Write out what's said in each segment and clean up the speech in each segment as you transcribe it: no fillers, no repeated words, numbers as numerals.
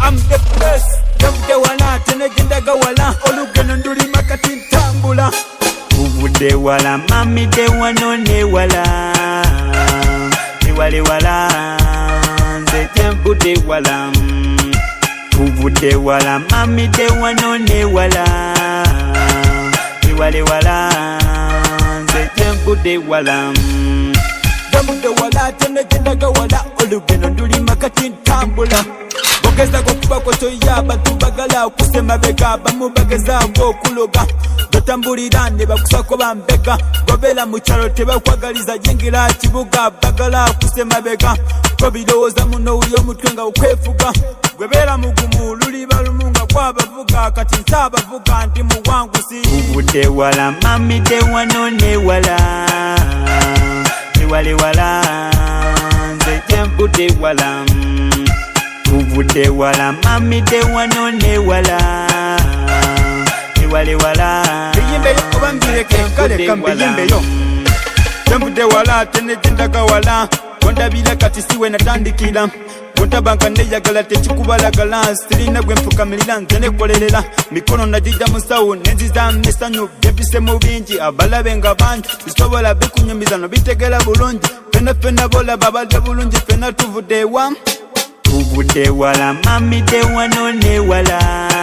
I'm the best. Jamde wala tene jindaga wala olugeno nduli makati ntambula. Uvude wala mami de wanone wala. Iwale wala nze tembude wala. Uvude wala mami de wanone wala. Iwale wala nze tembude wala. Jamde wala tene jindaga wala olugeno nduli makati ntambula. Bogeza kukuba koto yaba tubagala kusema bega bamubageza okuloga dotambulirane bakusako bambega gobela mu kyalo tebakwagaliza jingira kibuga bagala kusema bega kobidoza muno uli omutwe nga okwefuga gwebera mugumu luli balumunga kwabavuga kati nsabavuga ndi mu wangu si uvude wala mami de wanone wala iwale wala nze tembude wala. Uvude wala mami de wanone wala. Iwale wala biyimbe yo obangire kenkale kambiyimbe yo. Tembude wala tene jindaga wala. Wondabila kati siwe natandikira. Wontabanga ndeyagala tekikubalagala. Sirina gwe mfukamilira nze nekolerera. Mikono najija musawo nenziza misanyu byempise mu bingi abalabe nga bangi bisobola bikunyumiza no bitegera bulungi. Fena bola babadde bulungi fena tuvude wa. Uvude wala mami de wanone wala.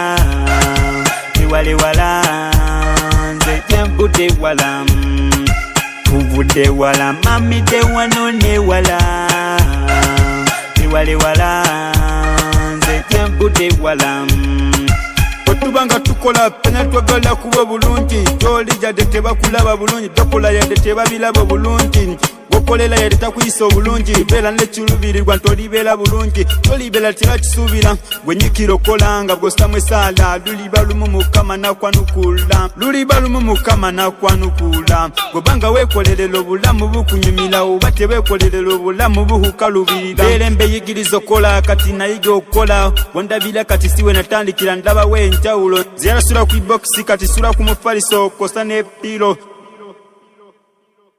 Iwale wala nze tembude wala. Uvude wala mami de wanone wala. Iwale wala nze tembude wala. Otubanga tukola pena twagala kuba bulungi. Tolija de tebakulaba bulungi. Tokola yade tebabilaba bulungi. Gokolela yade takuyisa bulungi. Bela nechulubirirwa ntolibela bulungi. Tolibela tebakisubira gwenyikiro kolanga bwosamwe sala. Lulibalumu mukama nakwanukula. Lulibalumu mukama nakwanukula. Gobanga wekolelelo obulamu bukunyumira oba tebekolelelo obulamu buhukalubirira. Belembe yigirizo kola kati nayiga okukola. Wondabira kati siwe natandikira ndaba wenjawulo. Ziyarasula ku box kati sula ku mufaliso kosa ne pilo.